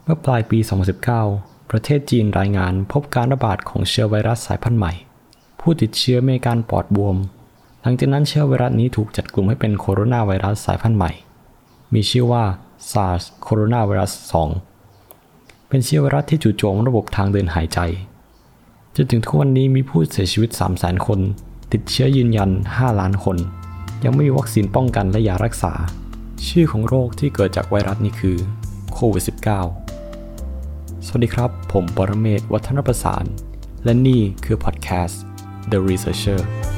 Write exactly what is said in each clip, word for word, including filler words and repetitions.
เมื่อปลายปี สองพันสิบเก้า ประเทศจีนรายงานพบการระบาดของเชื้อไวรัสสายพันธุ์ใหม่ผู้ติดเชื้อมีอาการปอดบวมหลังจากนั้นเชื้อไวรัสนี้ถูกจัดกลุ่มให้เป็นโคโรนาไวรัสสายพันธุ์ใหม่มีชื่อว่า SARS โคโรนาไวรัส สอง เป็นเชื้อไวรัสที่จู่โจมระบบทางเดินหายใจจนถึงทุกวันนี้มีผู้เสียชีวิต สามแสน คนติดเชื้อยืนยัน ห้า ล้านคนยังไม่มีวัคซีนป้องกันและยารักษาชื่อของโรคที่เกิดจากไวรัสนี้คือโควิด สิบเก้า สวัสดีครับผมปรเมศ วัฒนประสานและนี่คือพอดแคสต์ The Researcher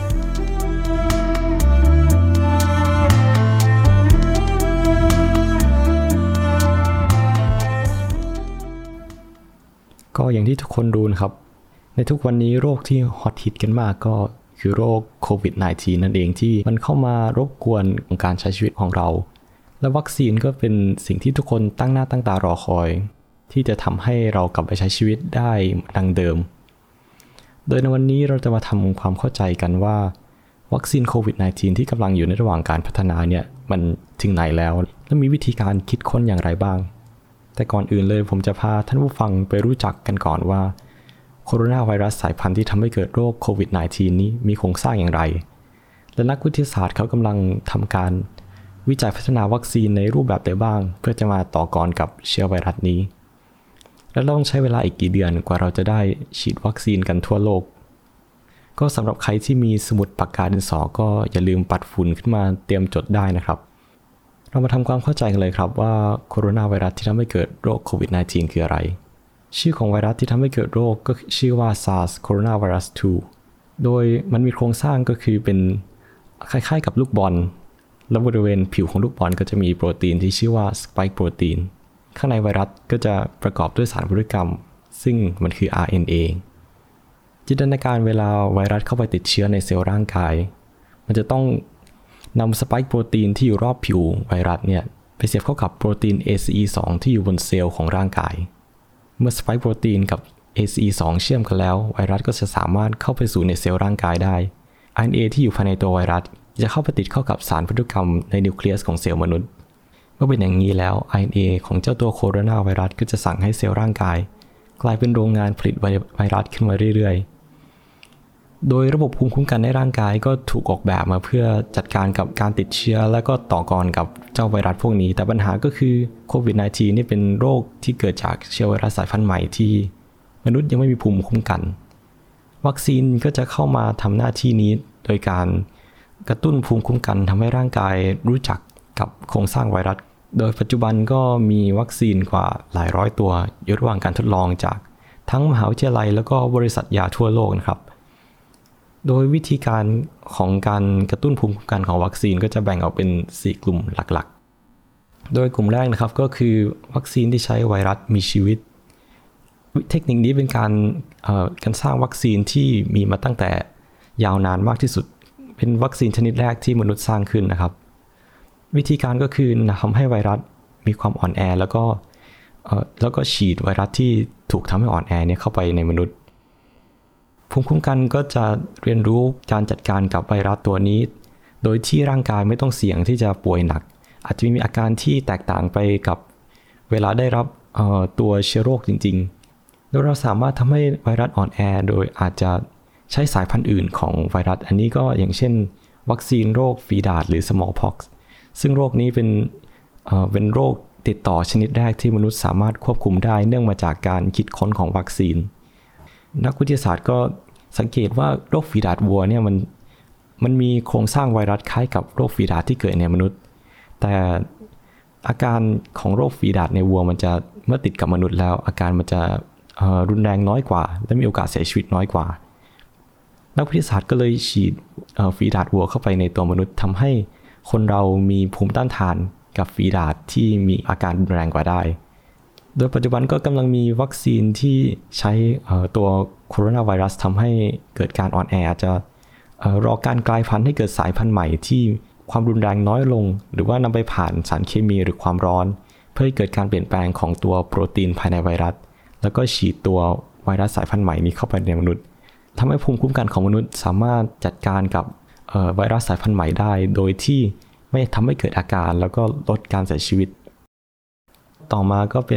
ก็อย่างที่ทุกคนรู้นะครับในทุกวันนี้โรคที่ฮอตฮิตกันมากก็คือโรคโควิด สิบเก้า นั่นเองที่มันเข้ามารบกวนการใช้ชีวิตของเราและวัคซีนก็เป็นสิ่งที่ทุกคนตั้งหน้าตั้งตารอคอยที่จะทำให้เรากลับไปใช้ชีวิตได้ดังเดิมโดยในวันนี้เราจะมาทำความเข้าใจกันว่าวัคซีนโควิด สิบเก้า ที่กำลังอยู่ในระหว่างการพัฒนาเนี่ยมันถึงไหนแล้วและมีวิธีการคิดค้นอย่างไรบ้างแต่ก่อนอื่นเลยผมจะพาท่านผู้ฟังไปรู้จักกันก่อนว่าโคโรนาไวรัสสายพันธุ์ที่ทำให้เกิดโรคโควิด สิบเก้า นี้มีโครงสร้างอย่างไรและนักวิทยาศาสตร์เขากำลังทำการวิจัยพัฒนาวัคซีนในรูปแบบใดบ้างเพื่อจะมาต่อกรกับเชื้อไวรัสนี้และต้องใช้เวลาอีกกี่เดือนกว่าเราจะได้ฉีดวัคซีนกันทั่วโลกก็สำหรับใครที่มีสมุดปากกาดินสอก็อย่าลืมปัดฝุ่นขึ้นมาเตรียมจดได้นะครับเรามาทำความเข้าใจกันเลยครับว่าโคโรนาไวรัสที่ทำให้เกิดโรคโควิด สิบเก้า คืออะไรชื่อของไวรัสที่ทำให้เกิดโรคก็ชื่อว่า SARS โคโรนาไวรัส สอง โดยมันมีโครงสร้างก็คือเป็นคล้ายๆกับลูกบอลและบริเวณผิวของลูกบอลก็จะมีโปรตีนที่ชื่อว่าสไปค์โปรตีนข้างในไวรัสก็จะประกอบด้วยสารพันธุกรรมซึ่งมันคือ อาร์ เอ็น เอ จินตนาการเวลาไวรัสเข้าไปติดเชื้อในเซลล์ร่างกายมันจะต้องนำสไปค์โปรตีนที่อยู่รอบผิวไวรัสเนี่ยไปเสียบเข้ากับโปรตีน เอ ซี อี สอง ที่อยู่บนเซลล์ของร่างกายเมื่อสไปค์โปรตีนกับ เอ ซี อี สอง เชื่อมกันแล้วไวรัสก็จะสามารถเข้าไปสู่ในเซลล์ร่างกายได้ อาร์ เอ็น เอ ที่อยู่ภายในตัวไวรัสจะเข้าไปติดเข้ากับสารพันธุกรรมในนิวเคลียสของเซลล์มนุษย์เมื่อเป็นอย่างนี้แล้ว อาร์ เอ็น เอ ของเจ้าตัวโคโรนาไวรัสก็จะสั่งให้เซลล์ร่างกายกลายเป็นโรงงานผลิตไวรัสขึ้นมาเรื่อยๆโดยระบบภูมิคุ้มกันในร่างกายก็ถูกออกแบบมาเพื่อจัดการกับการติดเชื้อและก็ต่อกรกับเจ้าไวรัสพวกนี้แต่ปัญหาก็คือโควิด สิบเก้า นี่เป็นโรคที่เกิดจากเชื้อไวรัสสายพันธุ์ใหม่ที่มนุษย์ยังไม่มีภูมิคุ้มกันวัคซีนก็จะเข้ามาทำหน้าที่นี้โดยการกระตุ้นภูมิคุ้มกันทำให้ร่างกายรู้จักกับโครงสร้างไวรัสโดยปัจจุบันก็มีวัคซีนกว่าหลายร้อยตัวอยู่ระหว่างการทดลองจากทั้งมหาวิทยาลัยแล้วก็บริษัทยาทั่วโลกนะครับโดยวิธีการของการกระตุ้นภูมิคุ้มกันของวัคซีนก็จะแบ่งออกเป็นสี่กลุ่มหลักๆโดยกลุ่มแรกนะครับก็คือวัคซีนที่ใช้ไวรัสมีชีวิตเทคนิคนี้เป็นการเอ่อการสร้างวัคซีนที่มีมาตั้งแต่ยาวนานมากที่สุดเป็นวัคซีนชนิดแรกที่มนุษย์สร้างขึ้นนะครับวิธีการก็คือทำให้ไวรัสมีความอ่อนแอแล้วก็เอ่อแล้วก็ฉีดไวรัสที่ถูกทำให้อ่อนแอเนี่ยเข้าไปในมนุษย์ภูมิคุ้มกันก็จะเรียนรู้การจัดการกับไวรัสตัวนี้โดยที่ร่างกายไม่ต้องเสี่ยงที่จะป่วยหนักอาจจะมีอาการที่แตกต่างไปกับเวลาได้รับเอ่อตัวเชื้อโรคจริงๆโดยเราสามารถทำให้ไวรัสอ่อนแอโดยอาจจะใช้สายพันธุ์อื่นของไวรัสอันนี้ก็อย่างเช่นวัคซีนโรคฝีดาษหรือ smallpox ซึ่งโรคนี้เป็นเอ่อเป็นโรคติดต่อชนิดแรกที่มนุษย์สามารถควบคุมได้เนื่องมาจากการคิดค้นของวัคซีนนักวิทยาศาสตร์ก็สังเกตว่าโรคฝีดาษวัวเนี่ยมันมันมีโครงสร้างไวรัสคล้ายกับโรคฝีดาษที่เกิดในมนุษย์แต่อาการของโรคฝีดาษในวัวมันจะเมื่อติดกับมนุษย์แล้วอาการมันจะเอ่อรุนแรงน้อยกว่าและมีโอกาสเสียชีวิตน้อยกว่านักวิทยาศาสตร์ก็เลยฉีดฝีดาษวัวเข้าไปในตัวมนุษย์ทำให้คนเรามีภูมิต้านทานกับฝีดาษที่มีอาการรุนแรงกว่าได้โดยปัจจุบันก็กำลังมีวัคซีนที่ใช้ตัวโคโรนาไวรัสทำให้เกิดการอ่อนแออาจจะรอการกลายพันธุ์ให้เกิดสายพันธุ์ใหม่ที่ความรุนแรงน้อยลงหรือว่านำไปผ่านสารเคมีหรือความร้อนเพื่อให้เกิดการเปลี่ยนแปลงของตัวโปรตีนภายในไวรัสแล้วก็ฉีดตัวไวรัสสายพันธุ์ใหม่นี้เข้าไปในมนุษย์ทำให้ภูมิคุ้มกันของมนุษย์สามารถจัดการกับไวรัสสายพันธุ์ใหม่ได้โดยที่ไม่ทำให้เกิดอาการแล้วก็ลดการเสียชีวิตต่อมาก็เป็น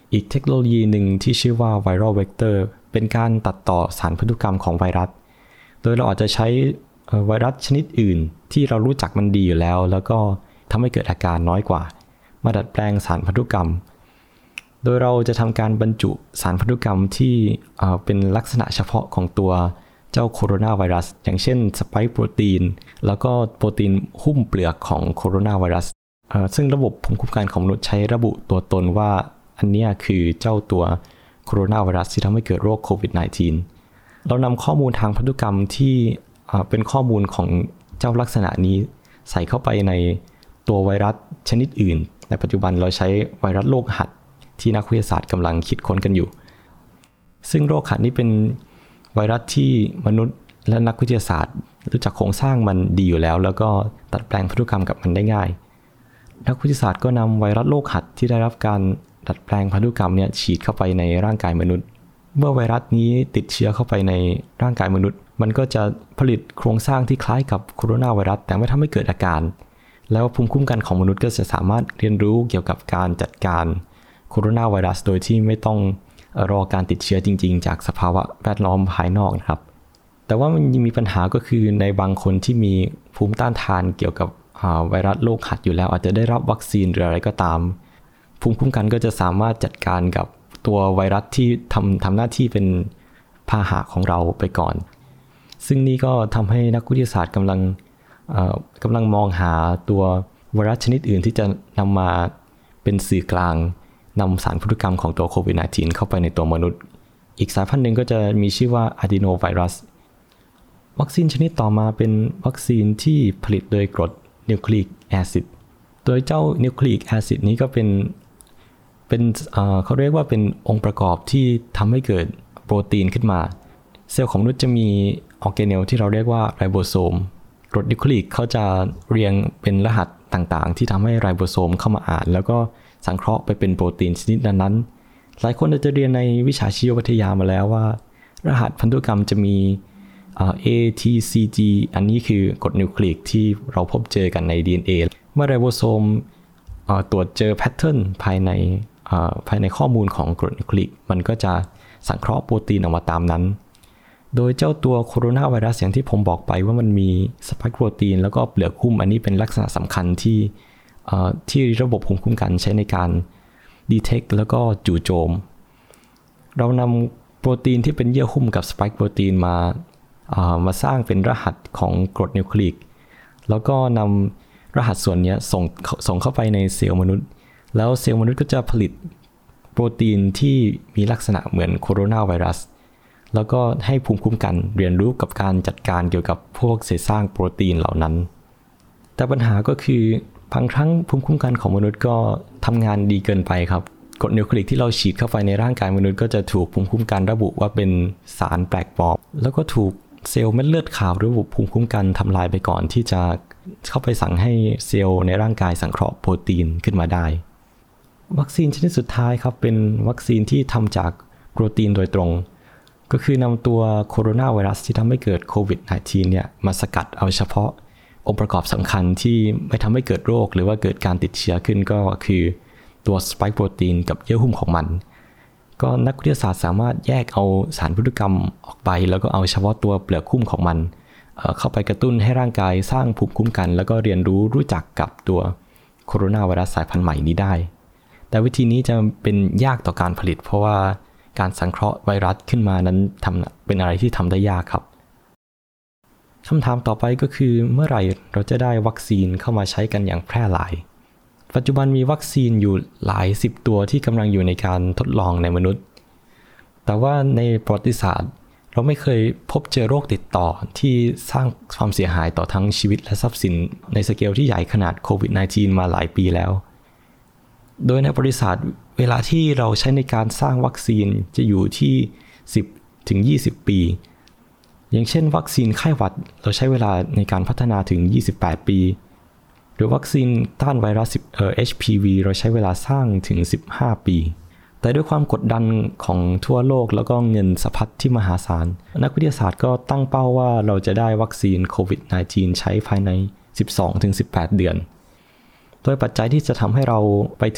อีกเทคโนโลยีหนึ่งที่ชื่อว่า Viral Vector เป็นการตัดต่อสารพันธุกรรมของไวรัสโดยเราอาจจะใช้ไวรัสชนิดอื่นที่เรารู้จักมันดีอยู่แล้วแล้วก็ทำให้เกิดอาการน้อยกว่ามาดัดแปลงสารพันธุกรรมโดยเราจะทำการบรรจุสารพันธุกรรมที่เป็นลักษณะเฉพาะของตัวเจ้าโคโรนาไวรัสอย่างเช่นสไปค์โปรตีนแล้วก็โปรตีนหุ้มเปลือกของโคโรนาไวรัสซึ่งระบบภูมิคุ้มกันของมนุษย์ใช้ระบุตัวตนว่าอันนี้คือเจ้าตัวโคโรนาไวรัสที่ทำให้เกิดโรคโควิด สิบเก้า เรานำข้อมูลทางพันธุกรรมที่เป็นข้อมูลของเจ้าลักษณะนี้ใส่เข้าไปในตัวไวรัสชนิดอื่นในปัจจุบันเราใช้ไวรัสโรคหัดที่นักวิทยาศาสตร์กำลังคิดค้นกันอยู่ซึ่งโรคหัดนี้เป็นไวรัสที่มนุษย์และนักวิทยาศาสตร์รู้จักโครงสร้างมันดีอยู่แล้วแล้วก็ตัดแปลงพันธุกรรมกับมันได้ง่ายนักวิทยาศาสตร์ก็นำไวรัสโรคหัดที่ได้รับการดัดแปลงพันธุกรรมเนี่ยฉีดเข้าไปในร่างกายมนุษย์เมื่อไวรัสนี้ติดเชื้อเข้าไปในร่างกายมนุษย์มันก็จะผลิตโครงสร้างที่คล้ายกับโคโรนาไวรัสแต่ไม่ทำให้เกิดอาการแล้วภูมิคุ้มกันของมนุษย์ก็จะสามารถเรียนรู้เกี่ยวกับการจัดการโคโรนาไวรัสโดยที่ไม่ต้องรอการติดเชื้อจริงๆจากสภาวะแวดล้อมภายนอกนะครับแต่ว่ามันยังมีปัญหาก็คือในบางคนที่มีภูมิต้านทานเกี่ยวกับไวรัสโรคหัดอยู่แล้วอาจจะได้รับวัคซีนหรืออะไรก็ตามภูมิคุ้มกันก็จะสามารถจัดการกับตัวไวรัสที่ทำทำหน้าที่เป็นพาหะของเราไปก่อนซึ่งนี่ก็ทำให้นักวิทยาศาสตร์กำลังกำลังมองหาตัวไวรัสชนิดอื่นที่จะนำมาเป็นสื่อกลางนำสารพันธุกรรมของตัวโควิด สิบเก้า เข้าไปในตัวมนุษย์อีกสายพันธุ์หนึ่งก็จะมีชื่อว่าอะดีโนไวรัสวัคซีนชนิดต่อมาเป็นวัคซีนที่ผลิตโดยกรดนิวคลีอิกแอซิดโดยเจ้านิวคลีอิกแอซิดนี้ก็เป็นเป็นเอ่อเขาเรียกว่าเป็นองค์ประกอบที่ทำให้เกิดโปรตีนขึ้นมาเซลล์ของมนุษย์จะมีออร์แกเนลที่เราเรียกว่าไรโบโซมกรดนิวคลีอิกเขาจะเรียงเป็นรหัสต่างๆที่ทำให้ไรโบโซมเข้ามาอ่านแล้วก็สังเคราะห์ไปเป็นโปรตีนชนิดนั้นๆหลายคนอาจจะเรียนในวิชาชีววิทยามาแล้วว่ารหัสพันธุกรรมจะมีเอ่อ A T C G อันนี้คือกรดนิวคลีอิกที่เราพบเจอกันใน ดี เอ็น เอ เมื่อไรโบโซมเอ่อตรวจเจอแพทเทิร์นภายในเอ่อภายในข้อมูลของกรดนิวคลีอิกมันก็จะสังเคราะห์โปรตีนออกมาตามนั้นโดยเจ้าตัวโคโรนาไวรัสอย่างที่ผมบอกไปว่ามันมีสปายค์โปรตีนแล้วก็เปลือกหุ้มอันนี้เป็นลักษณะสำคัญที่ที่ระบบภูมิคุ้มกันใช้ในการ detect แล้วก็จู่โจมเรานำโปรตีนที่เป็นเยื่อหุ้มกับสปายค์โปรตีนมามาสร้างเป็นรหัสของกรดนิวคลีอิกแล้วก็นำรหัสส่วนนี้ส่งส่งเข้าไปในเซลล์มนุษย์แล้วเซลล์มนุษย์ก็จะผลิตโปรตีนที่มีลักษณะเหมือนโคโรนาไวรัสแล้วก็ให้ภูมิคุ้มกันเรียนรู้กับการจัดการเกี่ยวกับพวกเศษสร้างโปรตีนเหล่านั้นแต่ปัญหาก็คือบางครั้งภูมิคุ้มกันของมนุษย์ก็ทำงานดีเกินไปครับกรดนิวคลีอิกที่เราฉีดเข้าไปในร่างกายมนุษย์ก็จะถูกภูมิคุ้มกันระบุว่าเป็นสารแปลกปลอมแล้วก็ถูกเซลล์เม็ดเลือดขาวระบบภูมิคุ้มกันทำลายไปก่อนที่จะเข้าไปสั่งให้เซลล์ในร่างกายสังเคราะห์โปรตีนขึ้นมาได้วัคซีนชนิดสุดท้ายครับเป็นวัคซีนที่ทำจากโปรตีนโดยตรงก็คือนำตัวโคโรนาไวรัสที่ทำให้เกิดโควิด สิบเก้า เนี่ยมาสกัดเอาเฉพาะองค์ประกอบสำคัญที่ไม่ทำให้เกิดโรคหรือว่าเกิดการติดเชื้อขึ้นก็คือตัวสปายค์โปรตีนกับเยื่อหุ้มของมันก็นักวิทยาศาสตร์สามารถแยกเอาสารพันธุกรรมออกไปแล้วก็เอาเฉพาะตัวเปลือกหุ้มของมัน เอ่อ เข้าไปกระตุ้นให้ร่างกายสร้างภูมิคุ้มกันแล้วก็เรียนรู้รู้จักกับตัวโคโรนาไวรัสสายพันธุ์ใหม่นี้ได้แต่วิธีนี้จะเป็นยากต่อการผลิตเพราะว่าการสังเคราะห์ไวรัสขึ้นมานั้นทำเป็นอะไรที่ทำได้ยากครับคำถามต่อไปก็คือเมื่อไหร่เราจะได้วัคซีนเข้ามาใช้กันอย่างแพร่หลายปัจจุบันมีวัคซีนอยู่หลายสิบตัวที่กำลังอยู่ในการทดลองในมนุษย์แต่ว่าในประวัติศาสตร์เราไม่เคยพบเจอโรคติดต่อที่สร้างความเสียหายต่อทั้งชีวิตและทรัพย์สินในสเกลที่ใหญ่ขนาดโควิด สิบเก้า มาหลายปีแล้วโดยในประวัติศาสตร์เวลาที่เราใช้ในการสร้างวัคซีนจะอยู่ที่สิบถึงยี่สิบปีอย่างเช่นวัคซีนไข้หวัดเราใช้เวลาในการพัฒนาถึงยี่สิบแปดปีหรือวัคซีนต้านไวรัสเอ่อ เอช พี วี เราใช้เวลาสร้างถึงสิบห้าปีแต่ด้วยความกดดันของทั่วโลกแล้วก็เงินสะพัดที่มหาศาลนักวิทยาศาสตร์ก็ตั้งเป้าว่าเราจะได้วัคซีนโควิด สิบเก้า ใช้ภายใน สิบสองถึงสิบแปด เดือนโดยปัจจัยที่จะทำให้เราไปถึง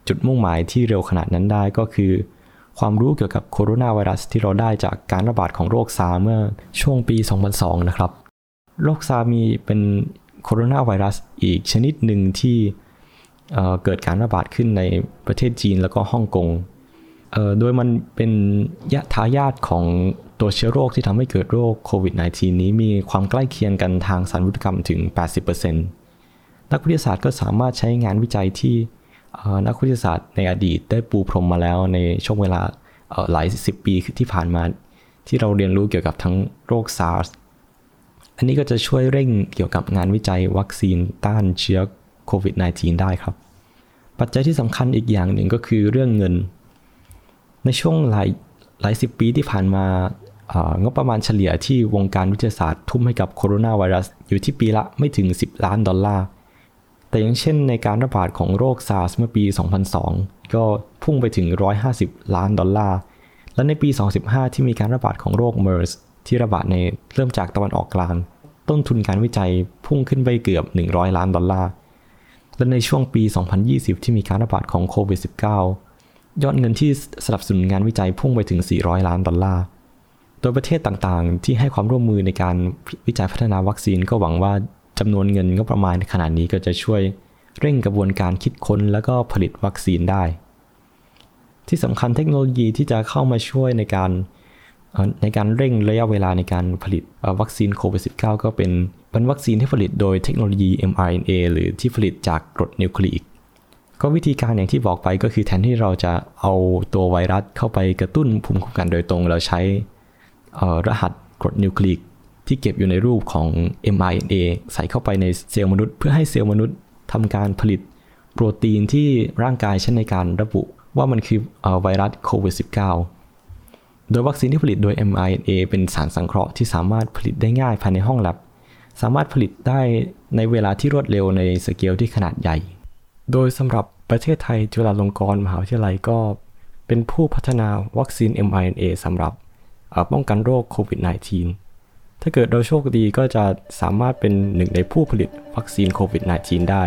จุดมุ่งหมายที่เร็วขนาดนั้นได้ก็คือความรู้เกี่ยวกับโคโรนาไวรัสที่เราได้จากการระบาดของโรคซาร์เมื่อช่วงปี สองพันสอง นะครับโรคซาร์มีเป็นโคโรนาไวรัสอีกชนิดหนึ่งที่เอ่อเกิดการระบาดขึ้นในประเทศจีนแล้วก็ฮ่องกงเอ่อโดยมันเป็นทายาทของตัวเชื้อโรคที่ทำให้เกิดโรคโควิด สิบเก้า นี้มีความใกล้เคียงกันทางสารพันธุกรรมถึง แปดสิบเปอร์เซ็นต์ นักวิทยาศาสตร์ก็สามารถใช้งานวิจัยที่นักวิทยาศาสตร์ในอดีตได้ปูพรมมาแล้วในช่วงเวลาหลายสิบปีที่ผ่านมาที่เราเรียนรู้เกี่ยวกับทั้งโรค SARS อันนี้ก็จะช่วยเร่งเกี่ยวกับงานวิจัยวัคซีนต้านเชื้อโควิด สิบเก้า ได้ครับปัจจัยที่สำคัญอีกอย่างหนึ่งก็คือเรื่องเงินในช่วงหลายหลายสิบปีที่ผ่านมางบประมาณเฉลี่ยที่วงการวิทยาศาสตร์ทุ่มให้กับโคโรนาไวรัสอยู่ที่ปีละไม่ถึงสิบล้านดอลลาร์แต่อย่างเช่นในการระบาดของโรค SARS เมื่อปี สองพันสอง ก็พุ่งไปถึงหนึ่งร้อยห้าสิบล้านดอลลาร์และในปี สองพันสิบห้า ที่มีการระบาดของโรค MERS ที่ระบาดในเริ่มจากตะวันออกกลางต้นทุนการวิจัยพุ่งขึ้นไปเกือบหนึ่งร้อยล้านดอลลาร์และในช่วงปี สองพันยี่สิบ ที่มีการระบาดของโควิด สิบเก้า ยอดเงินที่สนับสนุนงานวิจัยพุ่งไปถึงสี่ร้อยล้านดอลลาร์โดยประเทศต่างๆที่ให้ความร่วมมือในการวิจัยพัฒนาวัคซีนก็หวังว่าจำนวนเงินงบประมาณขนาดนี้ก็จะช่วยเร่งกระบวนการคิดค้นและก็ผลิตวัคซีนได้ที่สำคัญเทคโนโลยีที่จะเข้ามาช่วยในการในการเร่งระยะเวลาในการผลิตวัคซีนโควิด สิบเก้า ก็เป็นเป็นวัคซีนที่ผลิตโดยเทคโนโลยี เอ็ม อาร์ เอ็น เอ หรือที่ผลิตจากกรดนิวคลีอิกก็วิธีการอย่างที่บอกไปก็คือแทนที่เราจะเอาตัวไวรัสเข้าไปกระตุ้นภูมิคุ้มกันโดยตรงเราใช้รหัสกรดนิวคลีอิกที่เก็บอยู่ในรูปของ เอ็ม อาร์ เอ็น เอ ใส่เข้าไปในเซลล์มนุษย์เพื่อให้เซลล์มนุษย์ทำการผลิตโปรตีนที่ร่างกายใช้ในการระบุว่ามันคือไวรัสโควิด สิบเก้า โดยวัคซีนที่ผลิตโดย เอ็ม อาร์ เอ็น เอ เป็นสารสังเคราะห์ที่สามารถผลิตได้ง่ายภายในห้องแลบสามารถผลิตได้ในเวลาที่รวดเร็วในสเกลที่ขนาดใหญ่โดยสำหรับประเทศไทยจุฬาลงกรณ์มหาวิทยาลัยก็เป็นผู้พัฒนาวัคซีน เอ็ม อาร์ เอ็น เอ สำหรับป้องกันโรคโควิด สิบเก้า ถ้าเกิดเราโชคดีก็จะสามารถเป็นหนึ่งในผู้ผลิตวัคซีนโควิด สิบเก้า ได้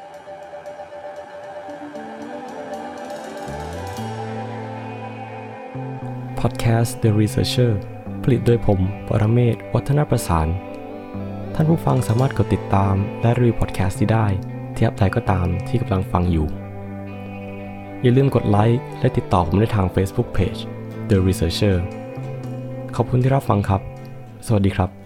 พอดแคสต์ The Researcher ผลิตโดยผมปรเมศ วัฒนประสานท่านผู้ฟังสามารถกดติดตามและรีวิวพอดแคสต์นี้ได้ที่แอปใดก็ตามที่กำลังฟังอยู่อย่าลืมกดไลค์และติดต่อผมได้ทาง Facebook Page The Researcher ขอบคุณที่รับฟังครับสวัสดีครับ